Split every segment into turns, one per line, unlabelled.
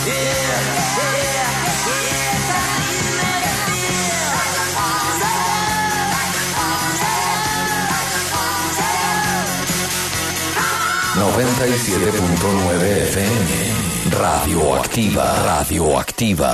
FM, Radioactiva, Radioactiva.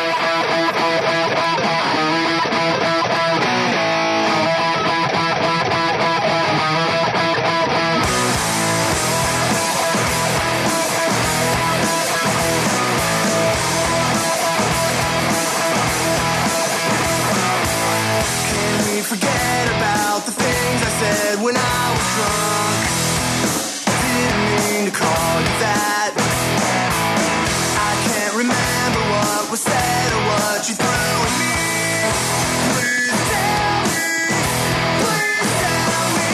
When I was drunk, didn't mean to call you that. I can't remember what was said or what you threw at me. Please tell me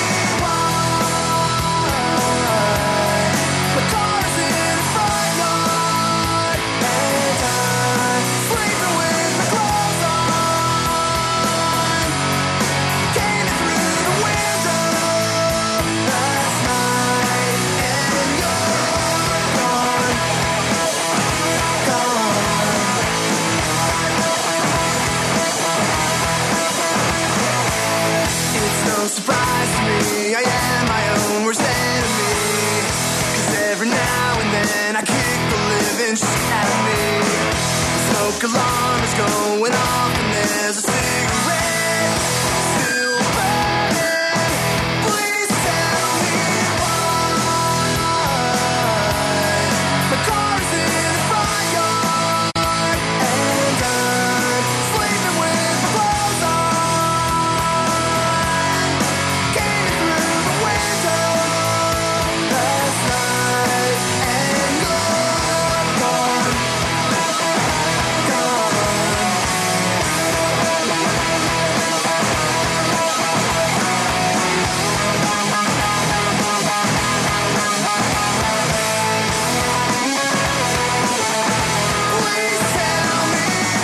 why. My car's in the front yard and I'm sleeping with my clothes on. Came in through the window last night and you're gone, gone. It's no surprise to me, I am my own worst enemy. 'Cause every now and then I kick the living shit out of me. The smoke alarm is going off and there's a cigarette still burning. Please tell me why. My car's in the front yard and I'm sleeping with my clothes on. Came in through the window last night and you're gone, gone. Please tell me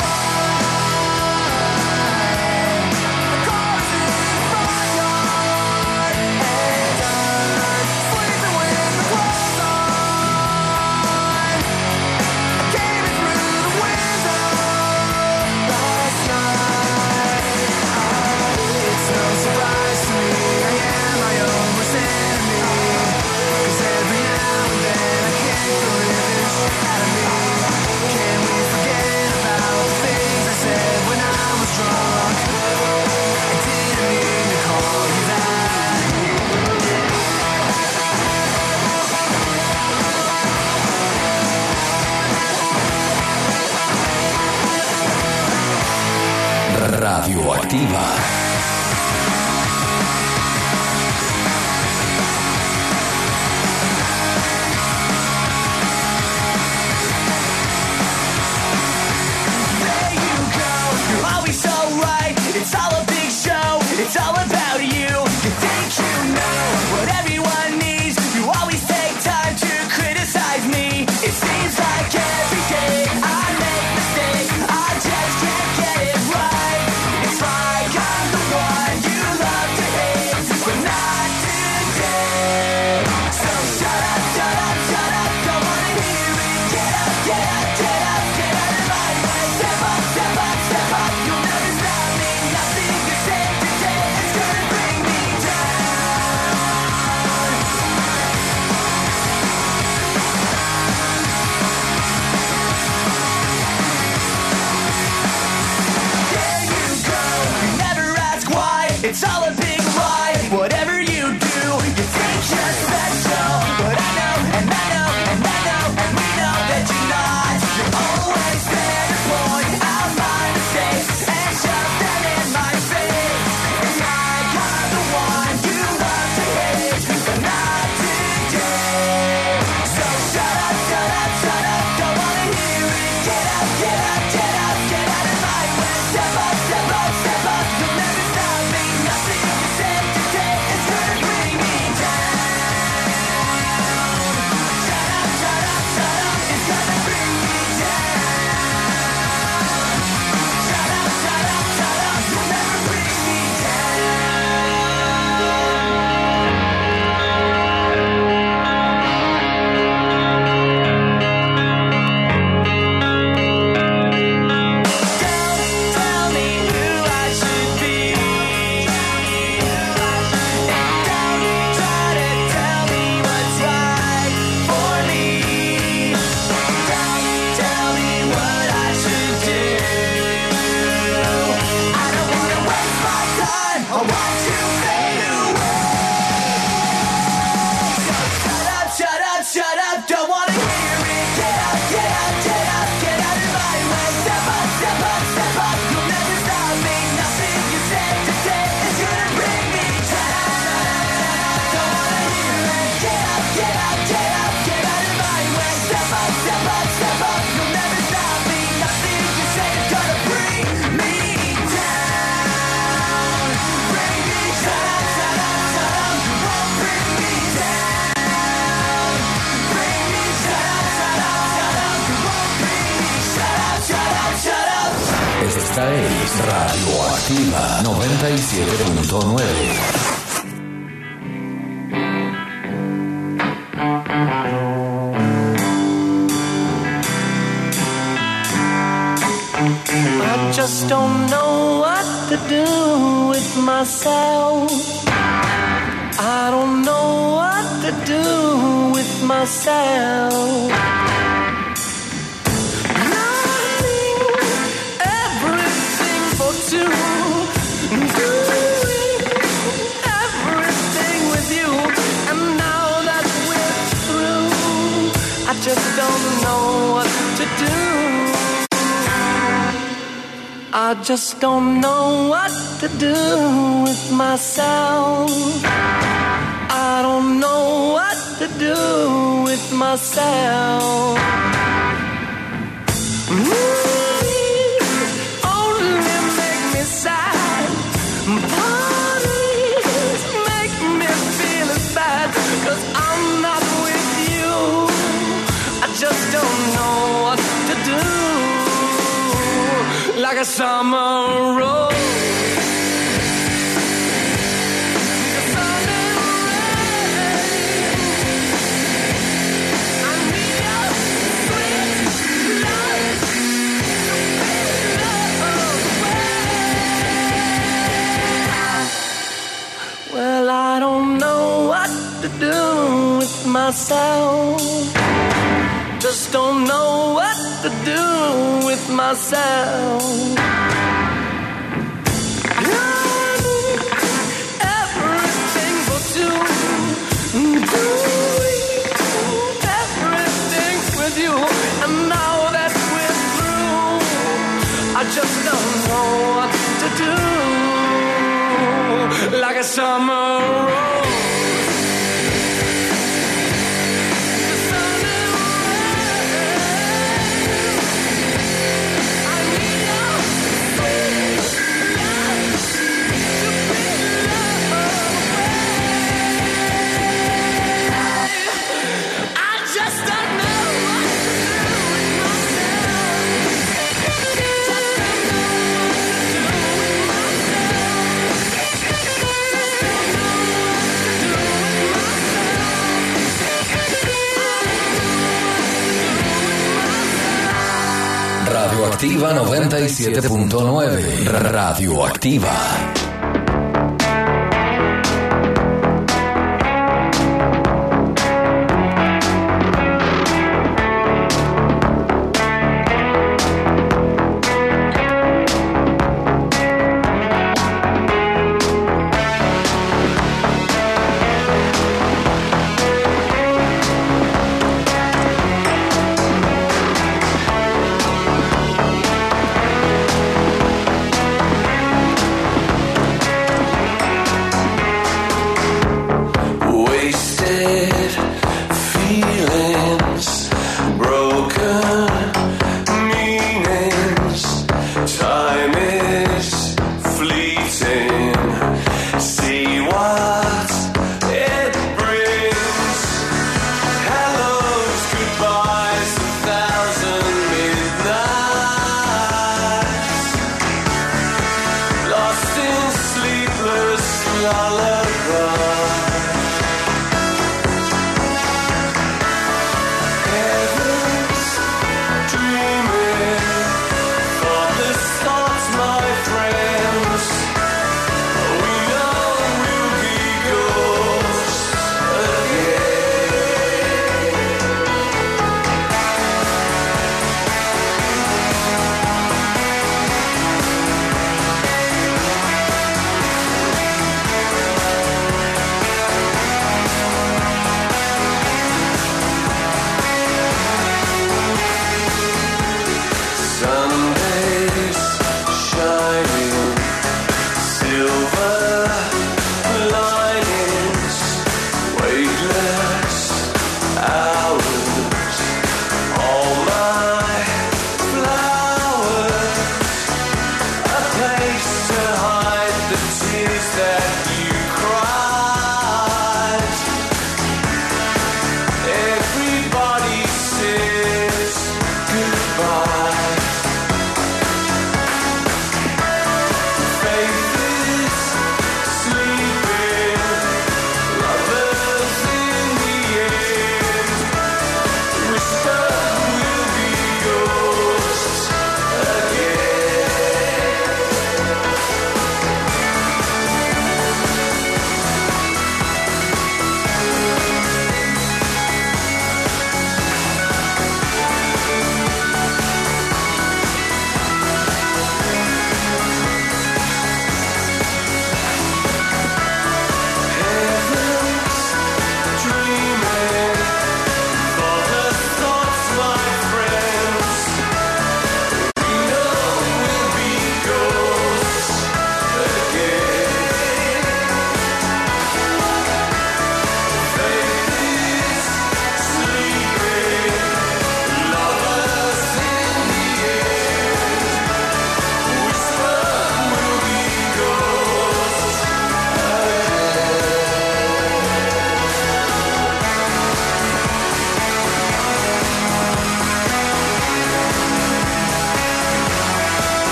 why. My car's in the front yard and I'm sleeping with my clothes on. Came in through the window last night. It's no surprise to me, I am my own worst enemy. 'Cause every now and then I kick the living shit out of me. Can we forget about the things I said when I was drunk? I didn't mean to call you that.
Radioactiva.
There you go, you're always so right. It's all a big show, it's all about you. You think you know what everyone needs. You always take time to criticize me. It seems like every day I make mistakes, I just can't get it right. It's like I'm the one you love to hate, but not today. So shut up, shut up, shut up, don't wanna hear it. Get up, get up, get up, get out of my way. Step up, step up, step up, you'll never stop me. Nothing you say today is gonna bring me down. There you go, you never ask why. It's all a big lie. Whatever you do, you think you're special. But I know, and I know, and I know, and we know that you're not. You're always there to point out my mistakes and shove them in my face. It's like I'm the one you love to hate, but not today. So shut up, shut up, shut up, don't wanna hear it. Get up, get up, get up, get out of my way. Step up, step up, step up, you'll never stop me. Nothing
Esta es Radioactiva 97.9.
I just don't know what to do with myself. I don't know what to do with myself. Loving everything for two, doing everything with you, and now that we're through, I just don't know what to do. I just don't know what to do with myself. I don't know what to do with myself. Only make me sad. Parties make me feel as bad, 'cause I'm not with you. I just don't know what to do. Like a summer rose. Well, I don't know what to do with myself. Just don't know what to do with myself. Everything for two, doing everything with you, and now that we're through, I just don't know what to do. Like a summer rose.
Radioactiva 97.9. Radioactiva.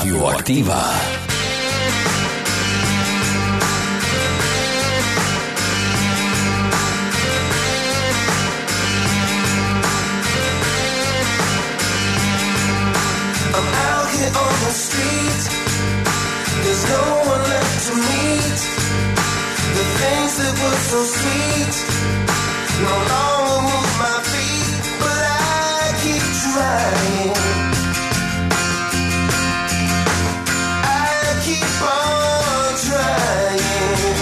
Radioactiva.
On the street, there's no one left to meet. The things that were so sweet no longer move my feet, but I keep trying. I keep on trying.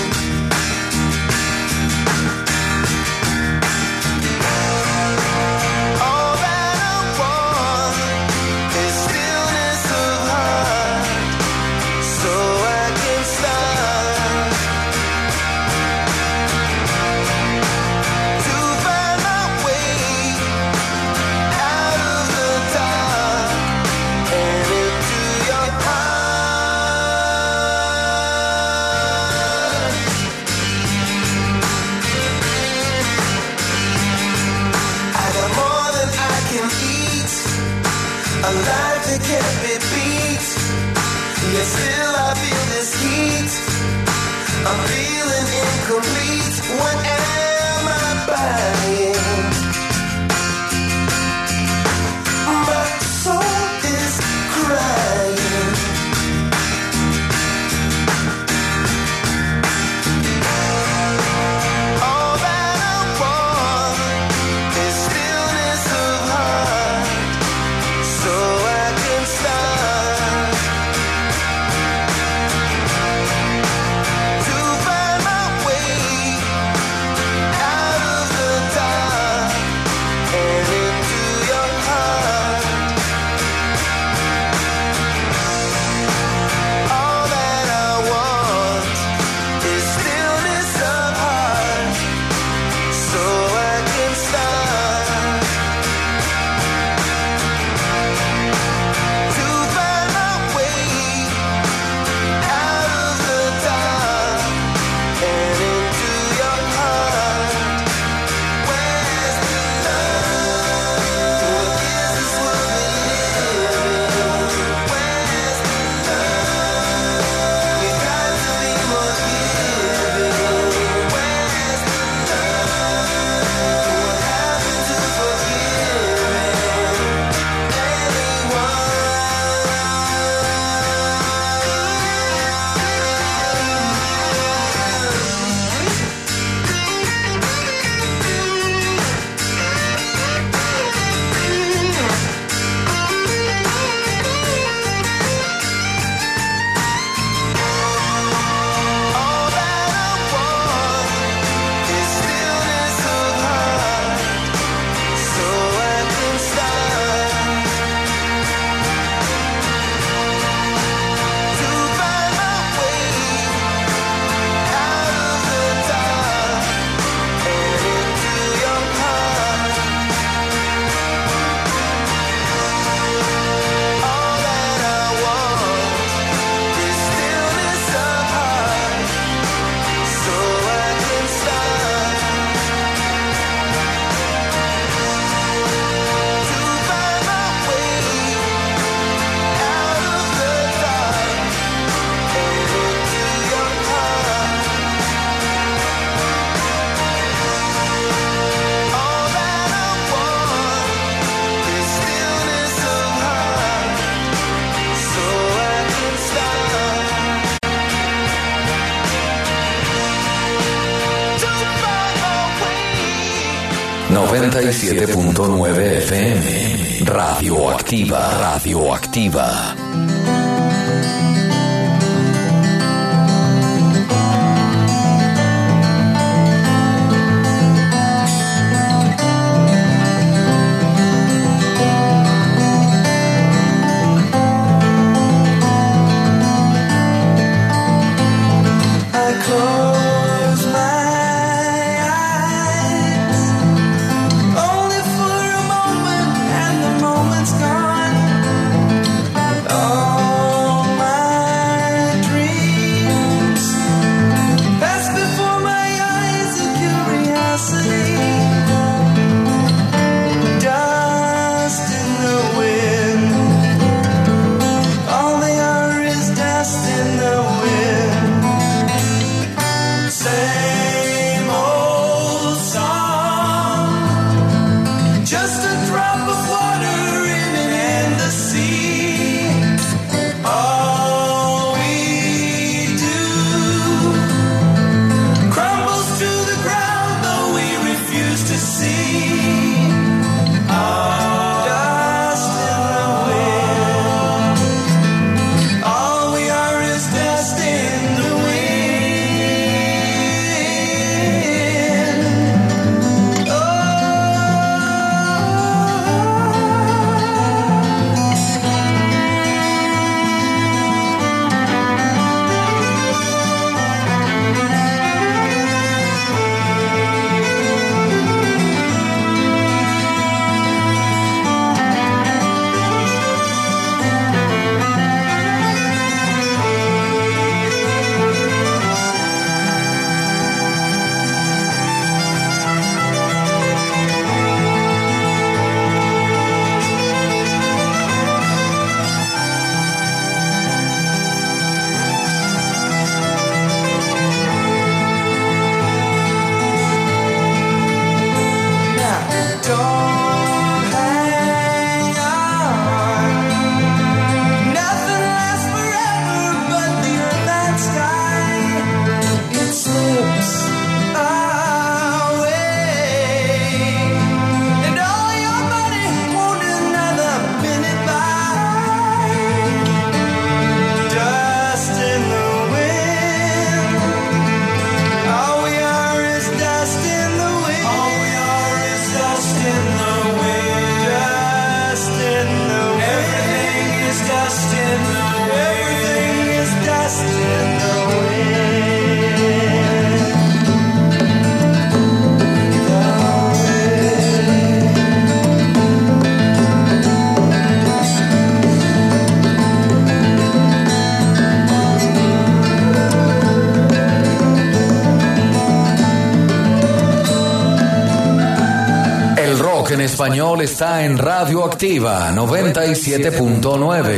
All that I want is stillness of heart, so I can start to find my way out of the dark and into your heart. I got more than I can eat, a life that can't be beat. Yet still I feel this heat. I'm feeling incomplete. What am I buying? My soul is crying. All that I want is stillness of heart, so I can start to find my way out of the dark and into your heart. All that I want is stillness of heart, so I can start to find my way out of the dark and into your heart. Where's the love? What is this world we live in? Where's the love? We got to be more giving. Where's the love? What happened to forgiving anyone? All that I want is stillness of heart, so I can start to find my way out of the dark and into your heart. All that I want is stillness of heart, so I can start to find my way out of the dark and into your heart. All that I want is stillness of heart, so I can start to find my way.
97.9 FM. Radioactiva. Radioactiva.
I close my eyes only for a moment, and the moment's gone. Oh,
en español está en Radio Activa 97.9.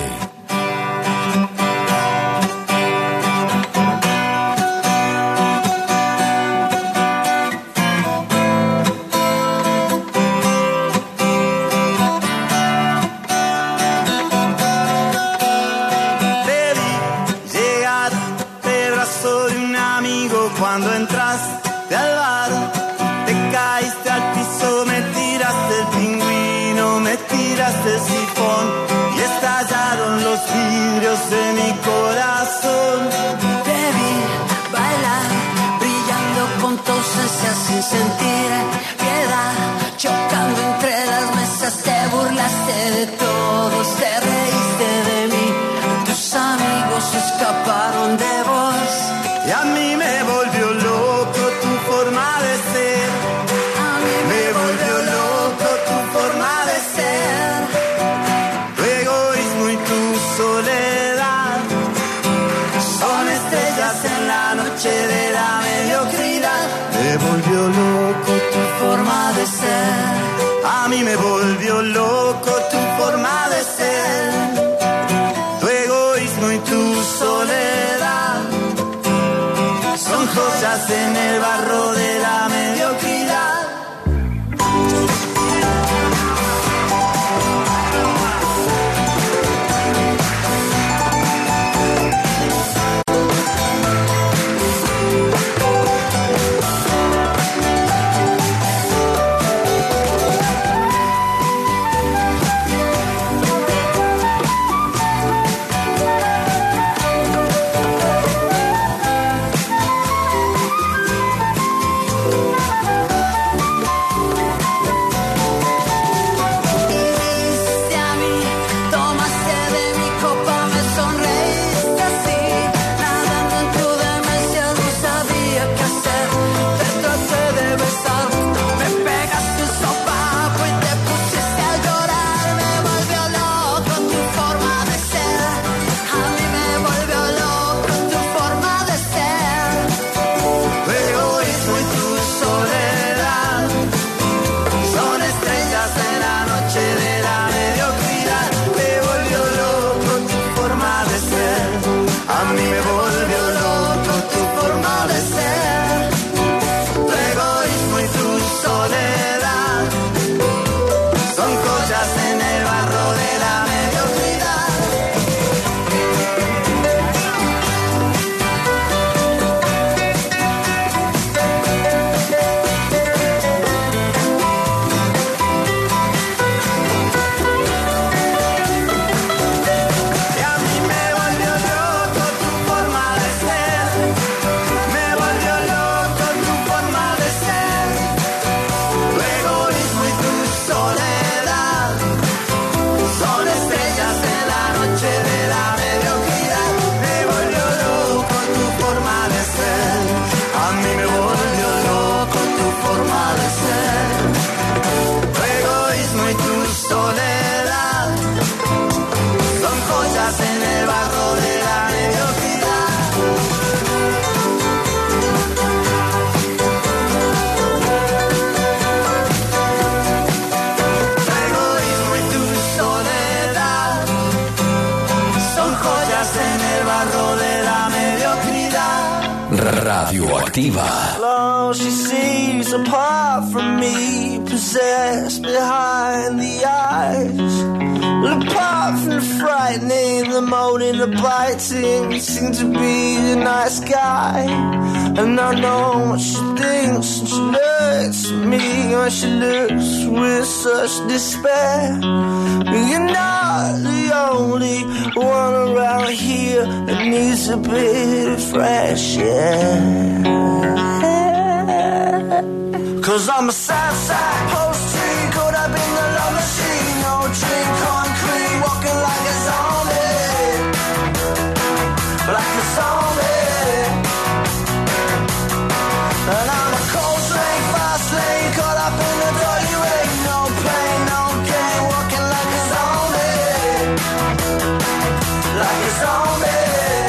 Cuando entraste al bar, te caíste al piso, me tiraste el pingüino, me tiraste el sifón y estallaron los vidrios de mi corazón.
Te vi bailar, brillando con tu ausencia sin sentir piedad, chocando entre las mesas, te burlaste de todos, te reíste de mí, tus amigos escaparon de vos.
Y a mí me volvió loco tu forma de ser.
A mí me volvió loco tu forma de ser.
Tu egoísmo y tu soledad son estrellas en la noche de la mediocridad. Me volvió loco tu forma de ser. A mí me volvió loco tu forma de ser. Tu egoísmo y tu soledad son joyas en el barro de la mediocridad.
Radioactiva.
Long she sees apart from me, possessed behind the eyes. Apart from the frightening, the moaning, the biting, you seem to be the nice guy. And I know what she thinks, and she looks at me, and she looks with such despair. You're not the only one around here that needs a bit of fresh air. 'Cause I'm a Southside post tree, caught up in the love machine. No drink, concrete, walking like a zombie. Like a zombie. And I'm a cold lane, fast lane, caught up in the dirty rain. No pain, no gain, walking like a zombie. Like a zombie.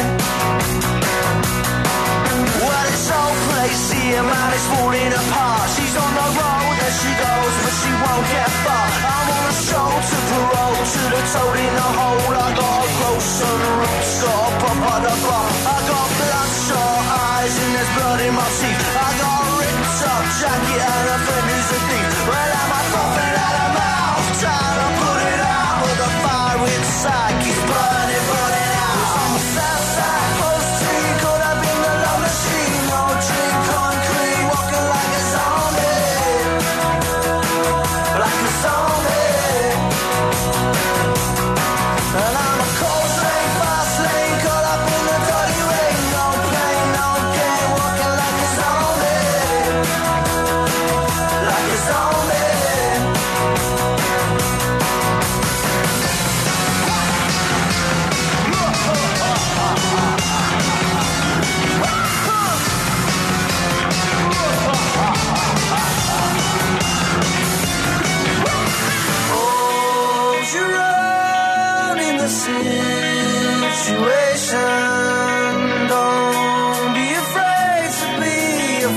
Well, it's so place here, man, it's falling apart. She's on the road, there she goes.
floor. I got bloodshot eyes and there's blood in my teeth. I got a ripped up jacket and a friend who's a thief. Well, am I popping out of mouth? Trying to put it out, but the fire inside keeps burning, burning out. 'Cause I'm a Southside post tree, caught up in the love machine. No drink concrete, walking like a zombie, like a zombie. And I'm a cold lane, fast lane, caught up in the dirty rain. No plane, no game, walking like a zombie, like a zombie. Hold your own in the situation. Don't be afraid to be a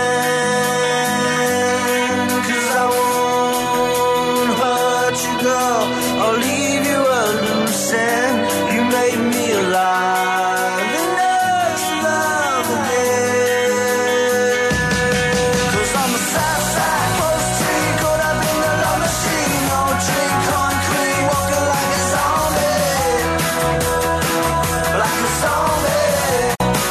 friend. 'Cause I won't hurt you, girl. I'll leave you a loose end. You made me alive enough to love again. 'Cause I'm a Southside post tree, caught up in the love machine. No drink concrete, walking like a zombie, like a zombie.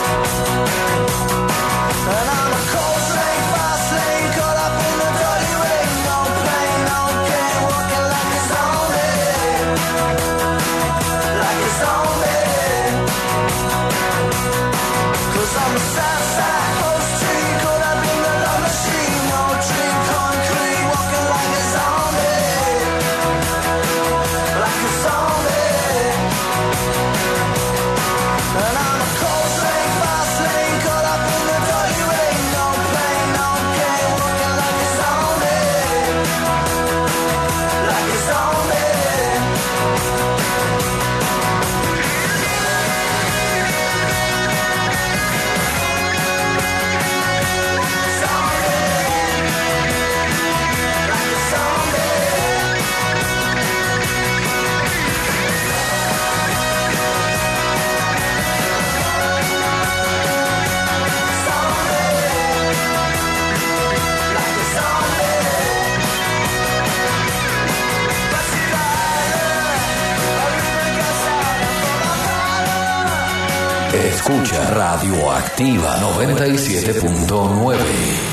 And I'm a cold lane, fast lane, caught up in the dirty rain. No plane, no game, walking like a zombie, like a zombie. 'Cause I'm a Southside post tree, caught up in the love machine. No drink concrete, walking like a zombie, like a zombie. And I'm a cold lane, fast lane, caught up in the dirty rain. No plane, no game, walking like a zombie, like a zombie.
Escucha Radioactiva 97.9.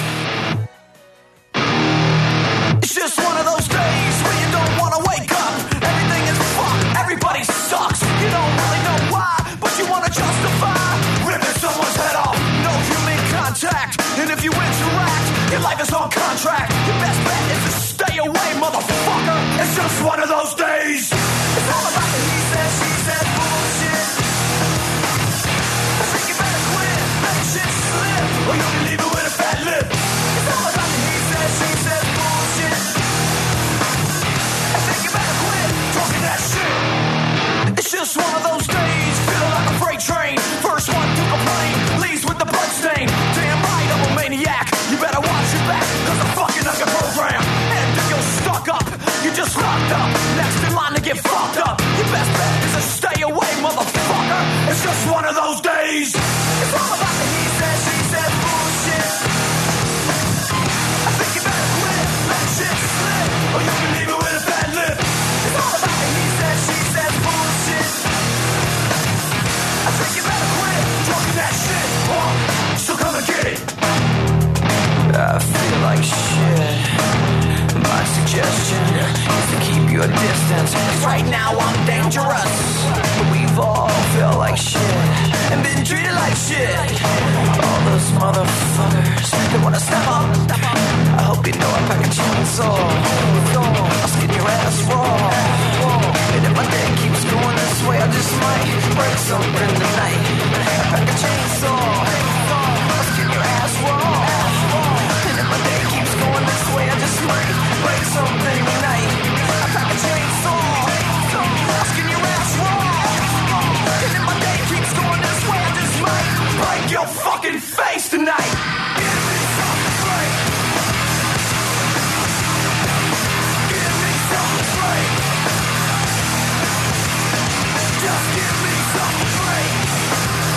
It's just one of those days where you don't want to wake up. Everything is fucked, everybody sucks. You don't really know why, but you want to justify ripping someone's head off. No human contact, and if you interact, your life is on contract. Your best bet is to stay away, motherfucker. It's just one of those days. It's all about the he said, she said bullshit. I think you better quit, let shit slip, or you'll be leaving with a fat lip. It's all about the he said, she said bullshit. I think you better quit talking that shit. It's just one of those days, feeling like a freight train. First one to complain, leaves with the bloodstain. Damn right, I'm a maniac. You better watch your back, 'cause I'm fucking up your program. And if you're stuck up, you just locked up. Next in line to get fucked up. Your best bet is to stay away, motherfucker. It's just one of those days. It's all about the he said, she said bullshit. I think you better quit, let shit slip, or you can leave it with a bad lip. It's all about the he said, she said bullshit. I think you better quit talking that shit, so come and get it. I feel like shit. My suggestion is to keep your distance, 'cause right now I'm dangerous. We've all felt like shit and been treated like shit. All those motherfuckers, they wanna step up. I hope you know I pack a chainsaw. I'll skin your ass raw. And if my day keeps going this way, I just might break something tonight. I pack a chainsaw. I'll skin your ass raw. And if my day keeps going this way, I just might break something tonight. I pack a chainsaw. I'll skin your ass raw. And if my day keeps going this way, I just might break your fucking face tonight. Give me something to break. Give me something to break. Just give me something to break.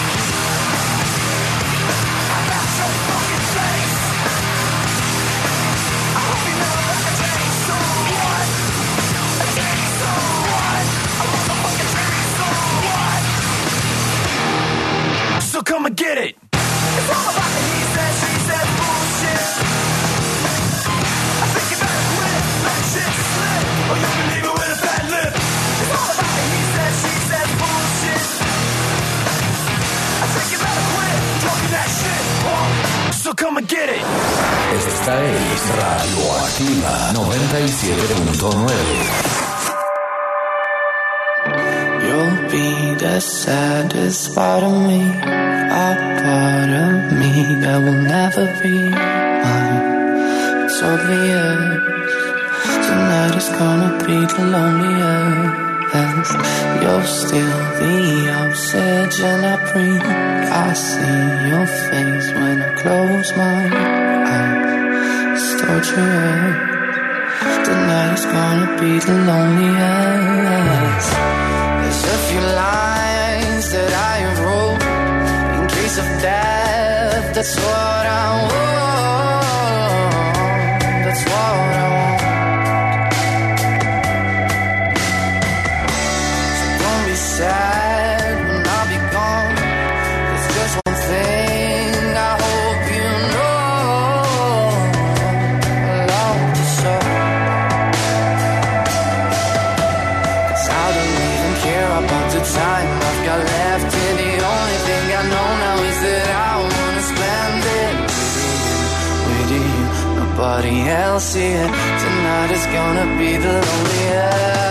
come get it.
Esta es Radioactiva 97.9.
You'll be the saddest part of me, a part of me that will never be mine. It's obvious tonight is gonna be the loneliest. You're still the oxygen I breathe. I see your face when I close my eyes. It's torture. Tonight is gonna be the loneliest. There's a few lines that I wrote in case of death. That's what I want. That's what I want. Sad when I'll be gone. There's just one thing I hope you know. I love you so. 'Cause I don't even care about the time I've got left here. The only thing I know now is that I wanna spend it with you, nobody else here. Tonight is gonna be the loneliest.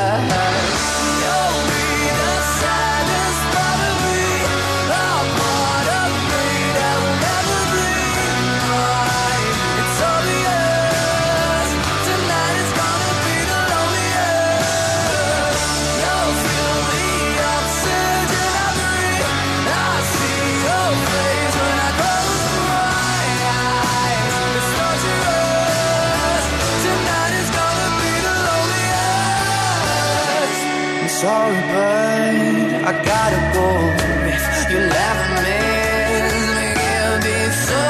Sorry, but I gotta go. If you never miss me, it'll be so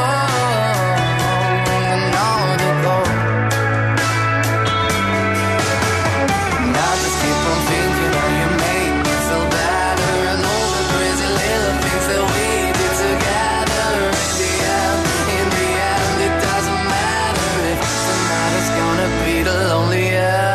long to go. And I just keep on thinking how you make me feel better, and all the crazy little things that we did together. In the end, it doesn't matter if tonight is gonna be the loneliest.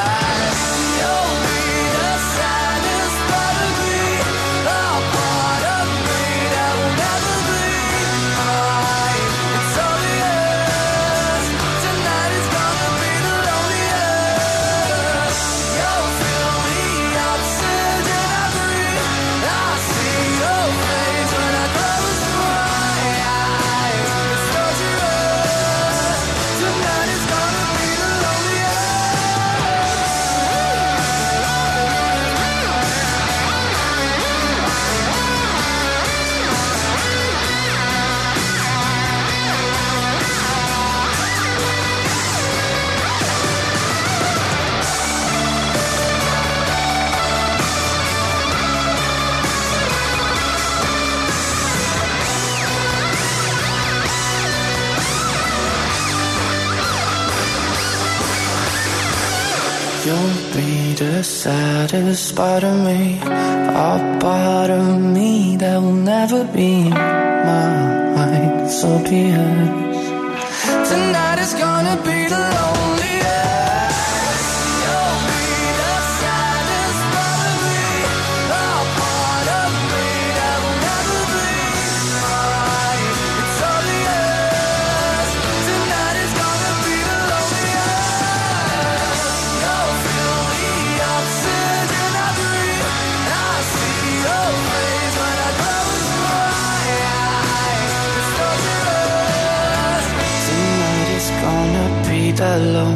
You'll be the saddest part of me, a part of me that will never be mine. So be it. Tonight is gonna be the loneliest. You'll be the saddest part of me, a part of me that will never be mine. It's obvious. Tonight is gonna be the loneliest. You'll feel the oxygen I breathe. I see your face when I close my eyes. It's torturous. Tonight is gonna be the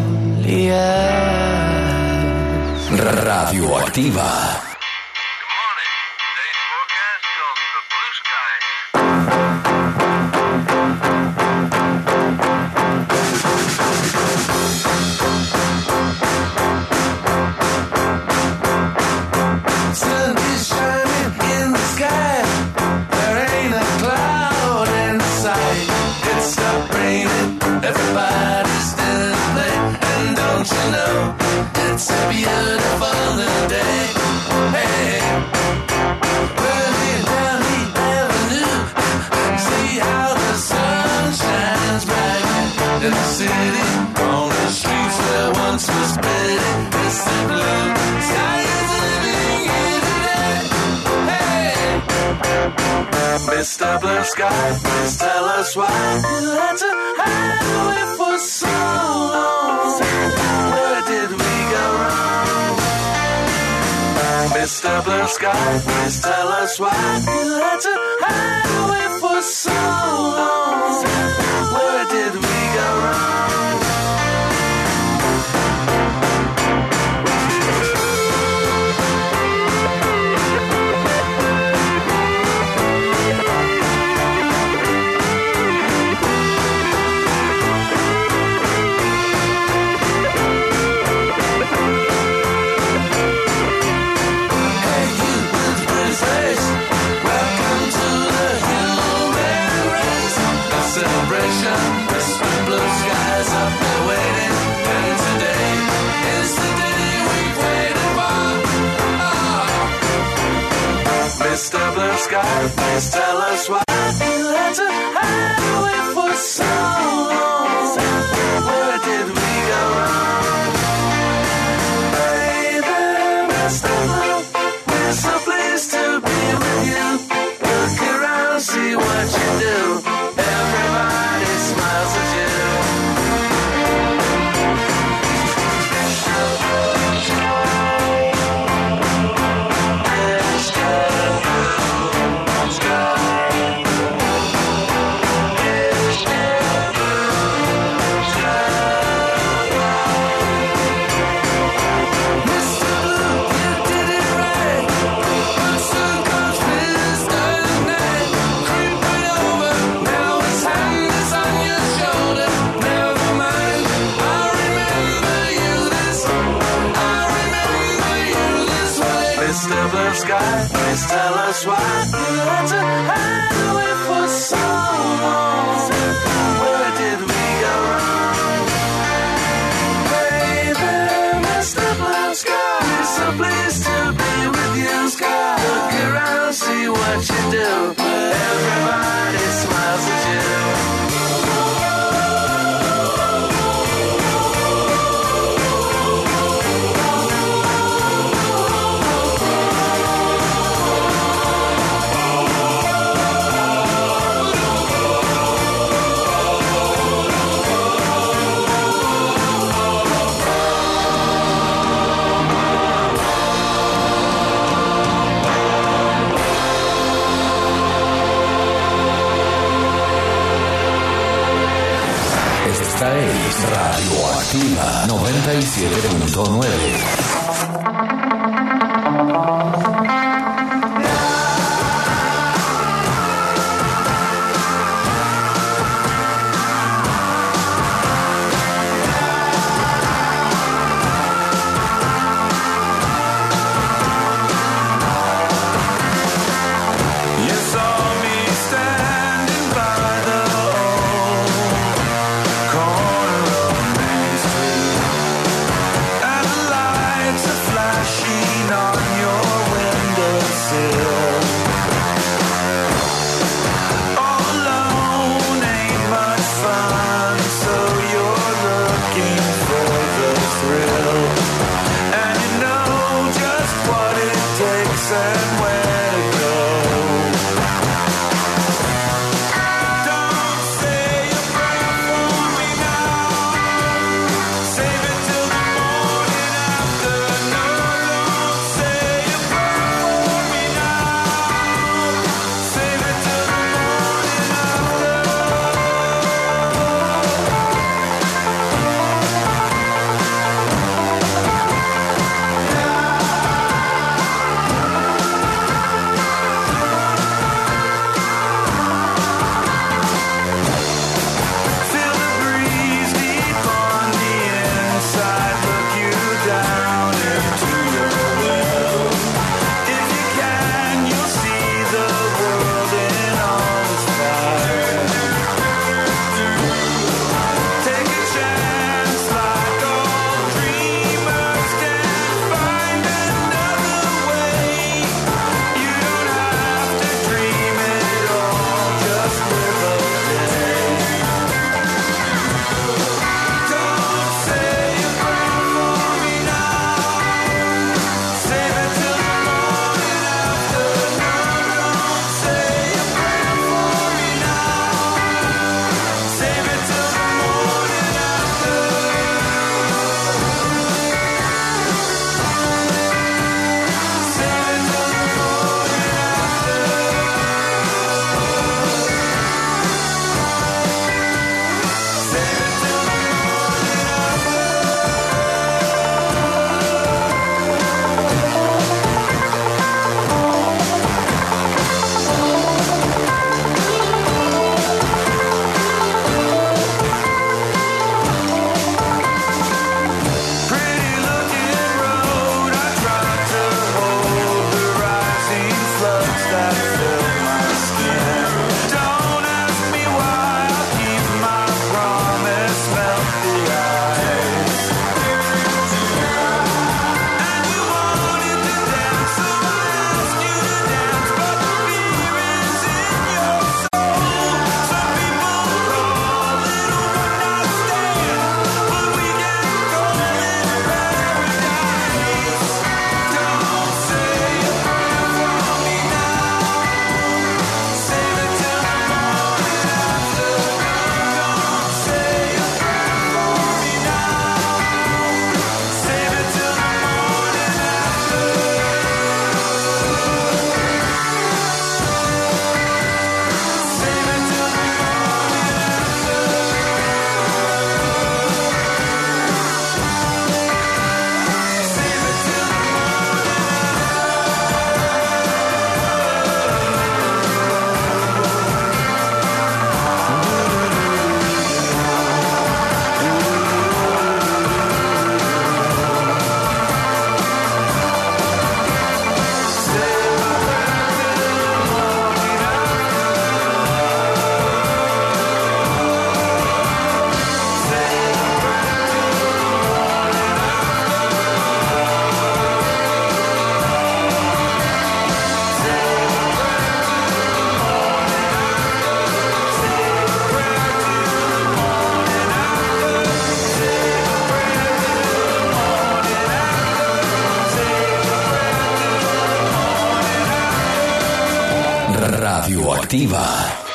loneliest.
Radioactiva.
Sun is shining in the sky. There ain't a cloud in sight. It's stopped raining. Everybody's still in play. And don't you know, it's a beautiful new day. Hey, running down the avenue. See how the sun shines bright in the city. On the streets where once was pretty. It's the blue sky is living in today. Hey.
Mr. Blue Sky, please tell us why you had to hide away for so long. Where did we go wrong? Mr. Blue Sky, please tell us why you had to hide away for so long. Where did we go wrong? Mr. Blue Sky, please tell us why you had to hide away for so long. Where did we go wrong? Baby, Mr. Blue, we're so pleased to be with you. Look around, see what you do. Everybody smiles at you. Mr. Blue Sky, please tell us why you had to hide away for so long. Where did we go wrong? Baby, Mr. Blue Sky, we're so pleased to be with you, Sky. Look around, see what you do. Everybody smiles at you.
Esta es Radioactiva 97.9.
Corner of Main Street at a light
Radioactiva.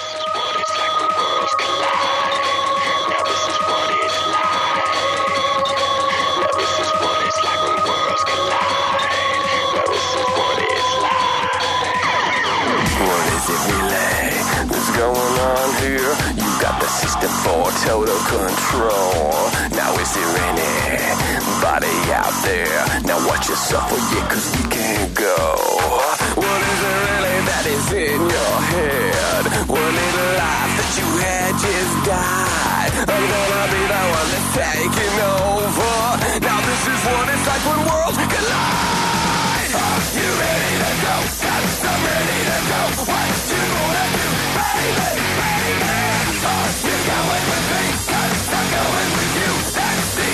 Going on here? You got the system for total control. Now is there anybody out there? Now watch yourself, oh yeah, cause we can't go. What is it really that is in your head? One little life that you had just died. I'm gonna be the one that's taking over. Now this is what it's like when worlds collide. Are you ready to go? Yes, I'm ready to go. What you gonna do? Baby, baby, are you going with me? Cause I'm going with you. That's the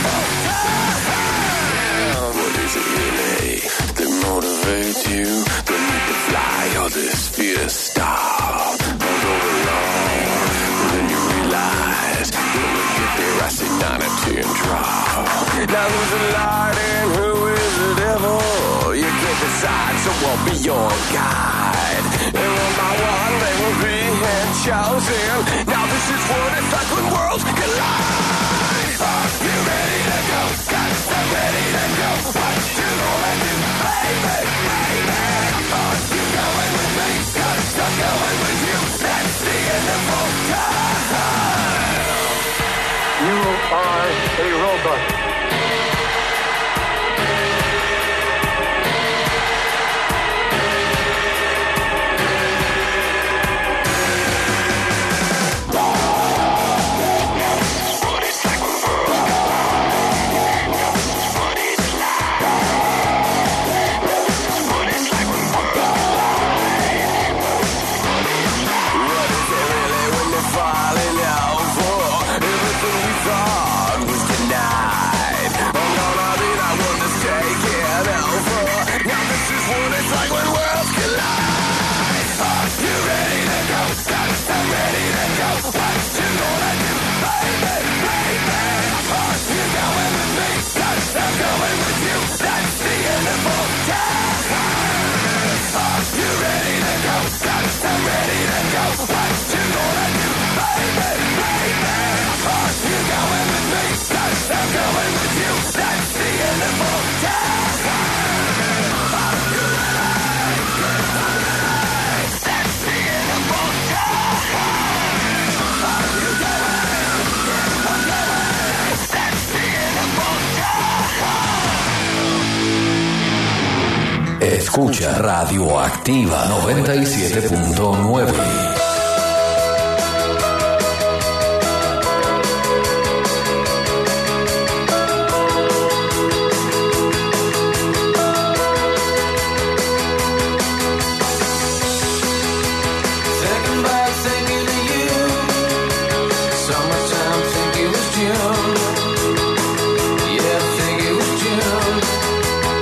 inevitable. What is it really that motivates you? The need to fly or this fear to stop? I'll go along, then you realize when we get there I see 9 and 10 drop. Now who's the light and who is the devil? You can't decide, so I'll be your guide. And one by one they will be chosen. Now this is what it's like when worlds collide. Are you ready to go? Cause I'm ready to go. What you gonna do? Baby, baby, are you going with me? Cause I'm going with you. That's the end of all time.
You are a robot.
Escucha Radioactiva 97.9.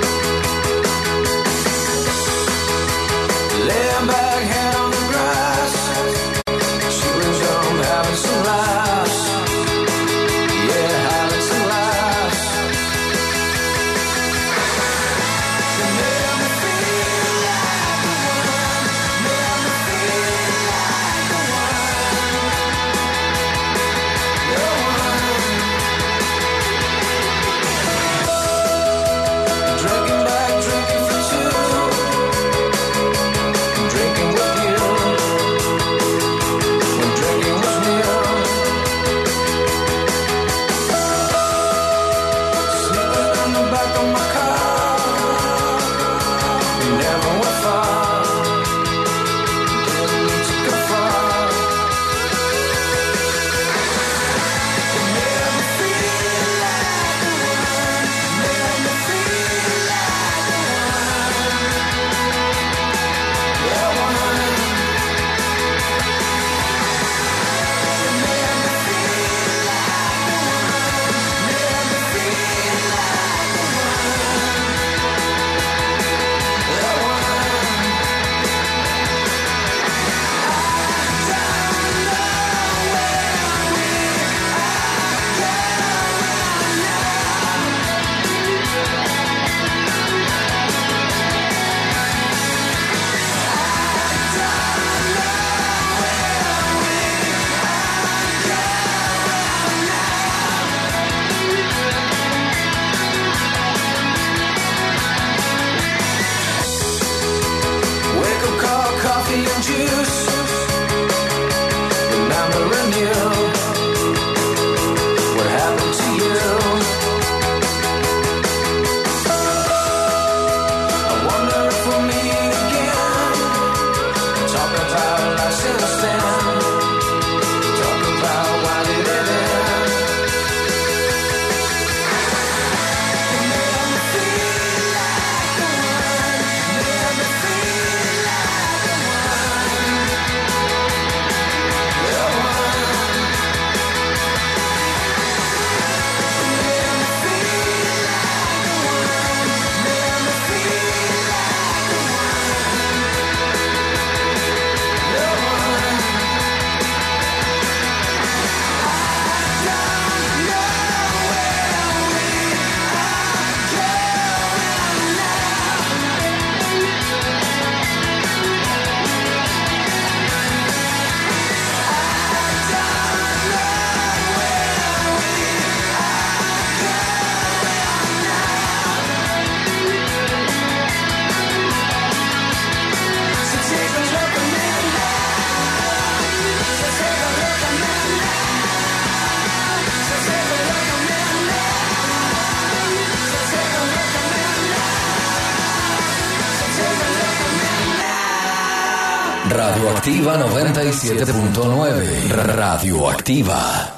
Laying back, hand on the grass.
Activa 97.9. Radioactiva.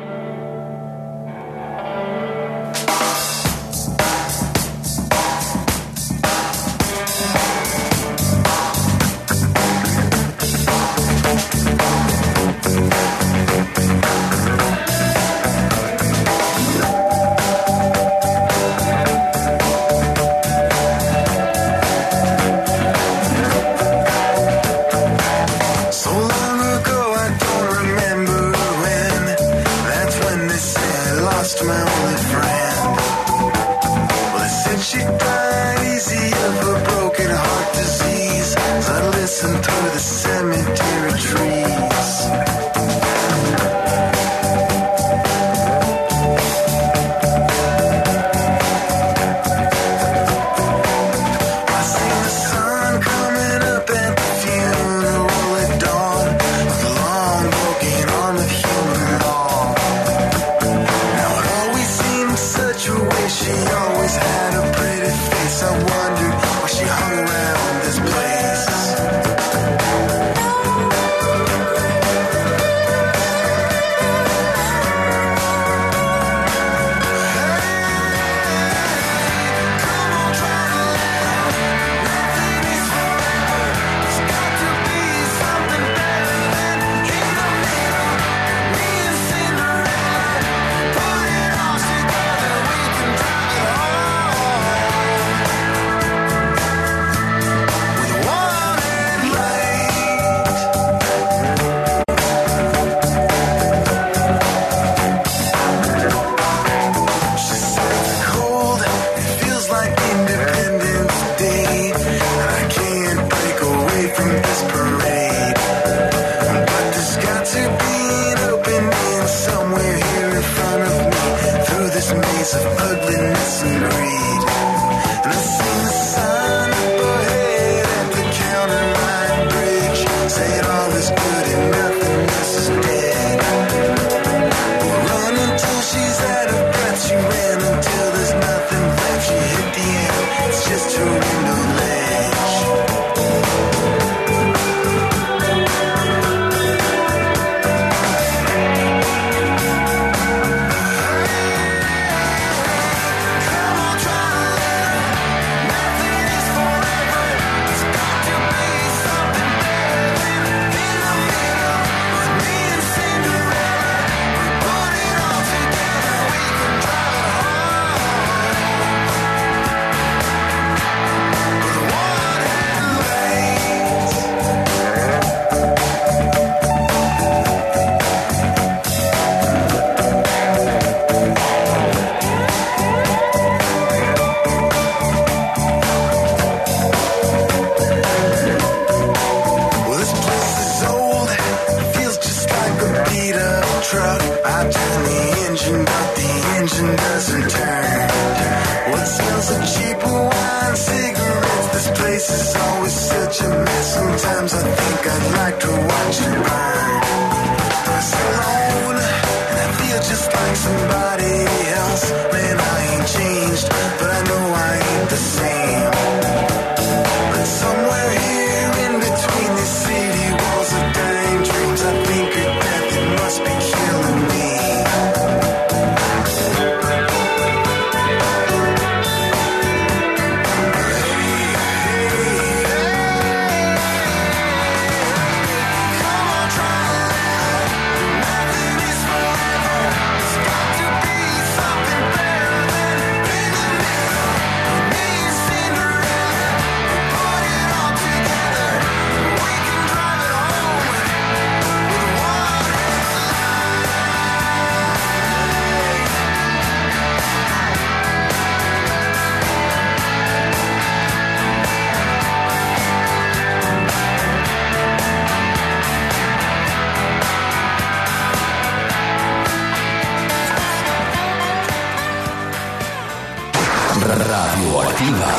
Radioactiva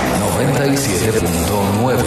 97.9.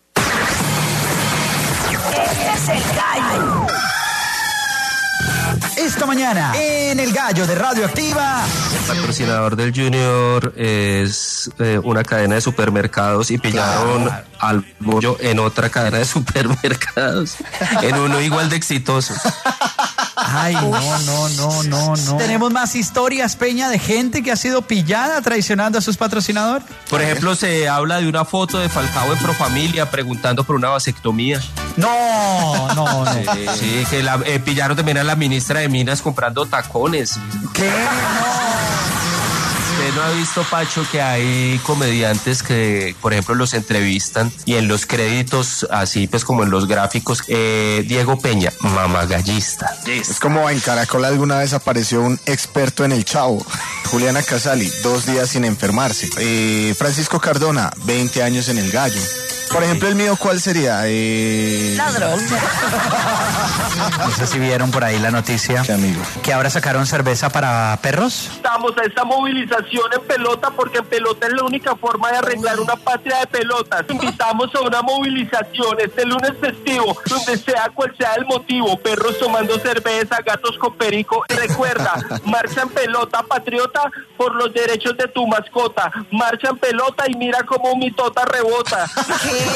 Es el gallo. esta mañana en El Gallo de Radioactiva.
El patrocinador del Junior es una cadena de supermercados y pillaron al bollo en otra cadena de supermercados, en uno igual de exitoso.
Ay, no. Tenemos más historias, Peña, de gente que ha sido pillada traicionando a sus patrocinadores.
Por ejemplo, se habla de una foto de Falcao en Profamilia preguntando por una vasectomía.
No.
Sí, que pillaron también a la ministra de Minas comprando tacones.
¿Qué?
¿Usted no ha visto, Pacho, que hay comediantes que, por ejemplo, los entrevistan y en los créditos, así pues como en los gráficos, Diego Peña, mamagallista?
Es como en Caracol alguna vez apareció un experto en el Chavo. Juliana Casali, 2 días sin enfermarse. Francisco Cardona, 20 años en el Gallo. Por ejemplo, el mío, ¿cuál sería?
Ladrón. No sé si vieron por ahí la noticia.
¿Qué, amigo?
Que ahora sacaron cerveza para perros.
Estamos a esta movilización en pelota porque en pelota es la única forma de arreglar una patria de pelotas. Invitamos a una movilización este lunes festivo, donde sea cual sea el motivo, perros tomando cerveza, gatos con perico. Recuerda, marcha en pelota, patriota, por los derechos de tu mascota. Marcha en pelota y mira cómo mi tota rebota.
¿Qué?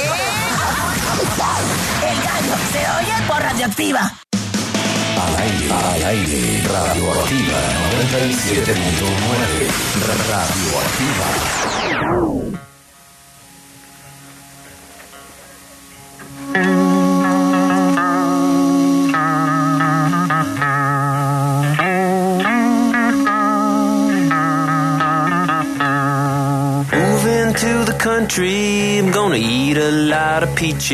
El Gallo se oye por Radioactiva.
Al aire, Radioactiva 97.9, Radioactiva.
To the country, I'm gonna eat a lot of peaches.